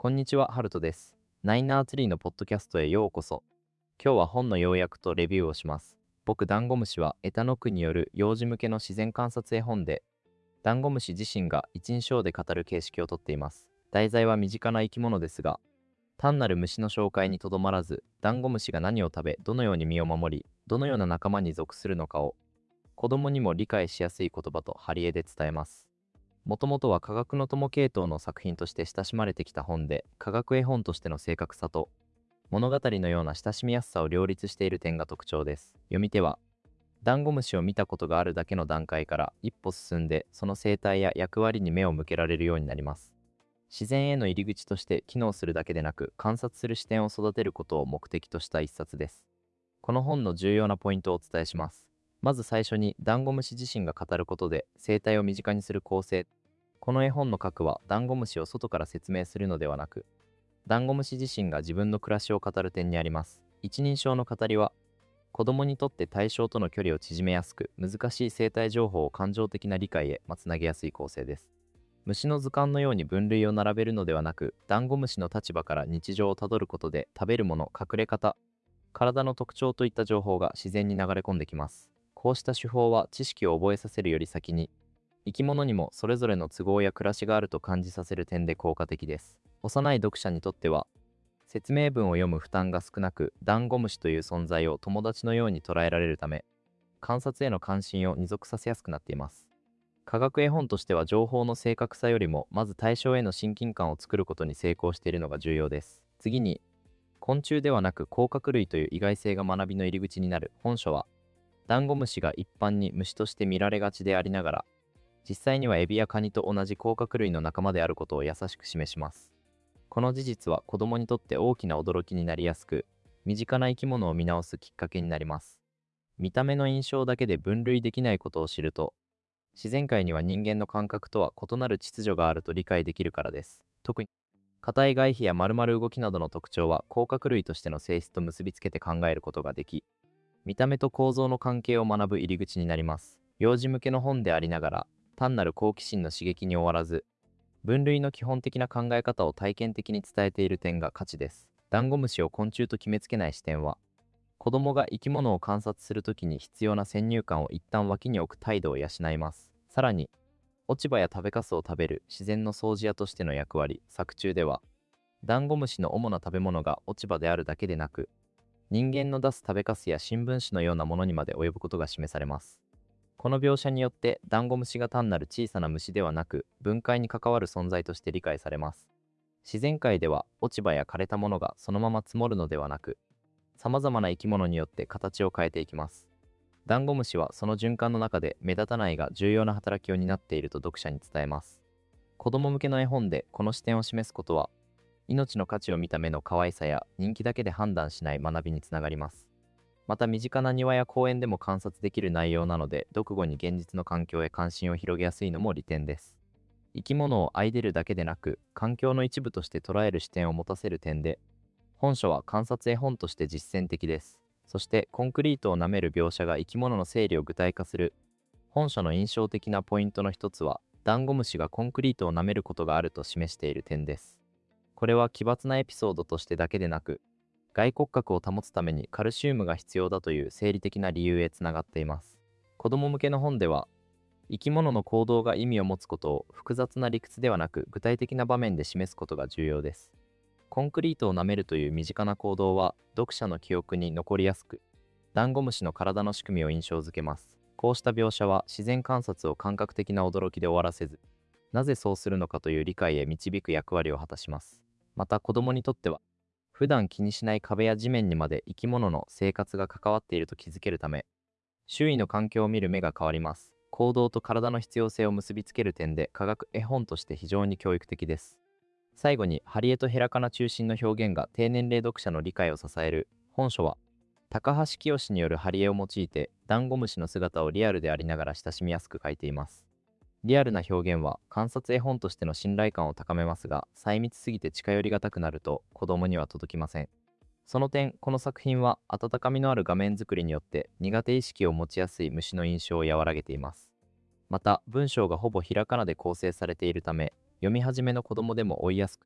こんにちは、ハルトです。ナイナーツリーのポッドキャストへようこそ。今日は本の要約とレビューをします。僕、ダンゴムシはエタノクによる幼児向けの自然観察絵本で、ダンゴムシ自身が一人称で語る形式をとっています。題材は身近な生き物ですが、単なる虫の紹介にとどまらず、ダンゴムシが何を食べ、どのように身を守り、どのような仲間に属するのかを、子供にも理解しやすい言葉と貼り絵で伝えます。もともとは科学の友系統の作品として親しまれてきた本で、科学絵本としての正確さと物語のような親しみやすさを両立している点が特徴です。読み手は、ダンゴムシを見たことがあるだけの段階から一歩進んで、その生態や役割に目を向けられるようになります。自然への入り口として機能するだけでなく、観察する視点を育てることを目的とした一冊です。この本の重要なポイントをお伝えします。まず最初に、ダンゴムシ自身が語ることで生態を身近にする構成。この絵本の核は、ダンゴムシを外から説明するのではなく、ダンゴムシ自身が自分の暮らしを語る点にあります。一人称の語りは、子供にとって対象との距離を縮めやすく、難しい生態情報を感情的な理解へつなげやすい構成です。虫の図鑑のように分類を並べるのではなく、ダンゴムシの立場から日常をたどることで、食べるもの、隠れ方、体の特徴といった情報が自然に流れ込んできます。こうした手法は知識を覚えさせるより先に、生き物にもそれぞれの都合や暮らしがあると感じさせる点で効果的です。幼い読者にとっては、説明文を読む負担が少なく、ダンゴムシという存在を友達のように捉えられるため、観察への関心を持続させやすくなっています。科学絵本としては、情報の正確さよりもまず対象への親近感を作ることに成功しているのが重要です。次に、昆虫ではなく甲殻類という意外性が学びの入り口になる本書は、ダンゴムシが一般に虫として見られがちでありながら、実際にはエビやカニと同じ甲殻類の仲間であることを優しく示します。この事実は子供にとって大きな驚きになりやすく、身近な生き物を見直すきっかけになります。見た目の印象だけで分類できないことを知ると、自然界には人間の感覚とは異なる秩序があると理解できるからです。特に、硬い外皮や丸々動きなどの特徴は甲殻類としての性質と結びつけて考えることができ、見た目と構造の関係を学ぶ入り口になります。幼児向けの本でありながら、単なる好奇心の刺激に終わらず、分類の基本的な考え方を体験的に伝えている点が価値です。ダンゴムシを昆虫と決めつけない視点は、子供が生き物を観察するときに必要な先入観を一旦脇に置く態度を養います。さらに、落ち葉や食べかすを食べる自然の掃除屋としての役割。作中では、ダンゴムシの主な食べ物が落ち葉であるだけでなく、人間の出す食べかすや新聞紙のようなものにまで及ぶことが示されます。この描写によって、ダンゴムシが単なる小さな虫ではなく、分解に関わる存在として理解されます。自然界では、落ち葉や枯れたものがそのまま積もるのではなく、様々な生き物によって形を変えていきます。ダンゴムシはその循環の中で目立たないが重要な働きを担っていると読者に伝えます。子供向けの絵本でこの視点を示すことは、命の価値を見た目の可愛さや人気だけで判断しない学びにつながります。また身近な庭や公園でも観察できる内容なので、読後に現実の環境へ関心を広げやすいのも利点です。生き物を愛でるだけでなく、環境の一部として捉える視点を持たせる点で、本書は観察絵本として実践的です。そしてコンクリートを舐める描写が生き物の生理を具体化する。本書の印象的なポイントの一つは、ダンゴムシがコンクリートを舐めることがあると示している点です。これは奇抜なエピソードとしてだけでなく、外骨格を保つためにカルシウムが必要だという生理的な理由へつながっています。子供向けの本では、生き物の行動が意味を持つことを複雑な理屈ではなく具体的な場面で示すことが重要です。コンクリートを舐めるという身近な行動は読者の記憶に残りやすく、ダンゴムシの体の仕組みを印象づけます。こうした描写は自然観察を感覚的な驚きで終わらせず、なぜそうするのかという理解へ導く役割を果たします。また子供にとっては、普段気にしない壁や地面にまで生き物の生活が関わっていると気づけるため、周囲の環境を見る目が変わります。行動と体の必要性を結びつける点で科学絵本として非常に教育的です。最後に、ハリエとヘラカナ中心の表現が低年齢読者の理解を支える。本書は、高橋清によるハリエを用いて、ダンゴムシの姿をリアルでありながら親しみやすく書いています。リアルな表現は観察絵本としての信頼感を高めますが、細密すぎて近寄りがたくなると子供には届きません。その点、この作品は温かみのある画面作りによって苦手意識を持ちやすい虫の印象を和らげています。また、文章がほぼひらがなで構成されているため、読み始めの子供でも追いやすく、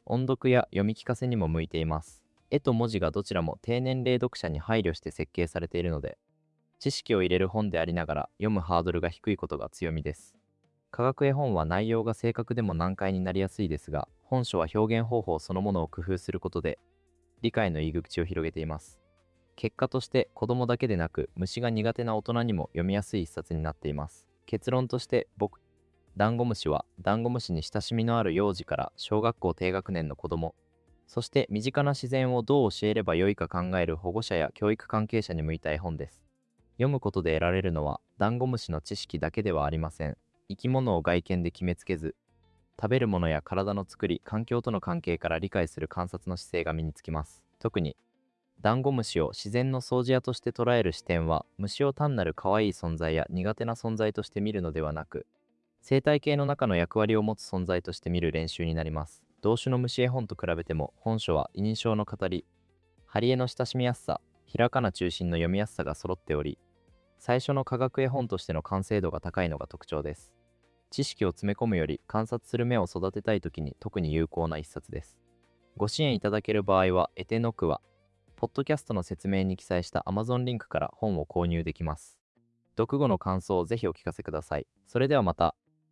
音読や読み聞かせにも向いています。絵と文字がどちらも低年齢読者に配慮して設計されているので、知識を入れる本でありながら読むハードルが低いことが強みです。科学絵本は内容が正確でも難解になりやすいですが、本書は表現方法そのものを工夫することで理解の入り口を広げています。結果として子供だけでなく虫が苦手な大人にも読みやすい一冊になっています。結論としてダンゴムシはダンゴムシに親しみのある幼児から小学校低学年の子供、そして身近な自然をどう教えればよいか考える保護者や教育関係者に向いた絵本です。読むことで得られるのはダンゴムシの知識だけではありません。生き物を外見で決めつけず、食べるものや体の作り、環境との関係から理解する観察の姿勢が身につきます。特にダンゴムシを自然の掃除屋として捉える視点は、虫を単なる可愛い存在や苦手な存在として見るのではなく、生態系の中の役割を持つ存在として見る練習になります。同種の虫絵本と比べても、本書は印象の語り、貼り絵の親しみやすさ、ひらがな中心の読みやすさが揃っており、最初の科学絵本としての完成度が高いのが特徴です。知識を詰め込むより観察する目を育てたいときに特に有効な一冊です。ご支援いただける場合は、エテノクは、ポッドキャストの説明に記載した Amazon リンクから本を購入できます。読後の感想をぜひお聞かせください。それではまた。